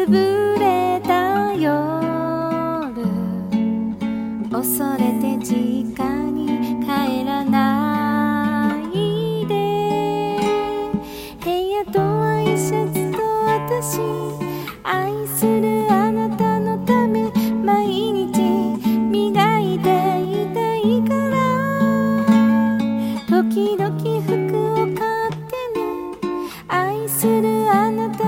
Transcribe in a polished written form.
潰れた夜、恐れて実家に帰らないで。部屋とワイシャツと私、愛するあなたのため毎日磨いていたいから。時々服を買ってね、愛するあなた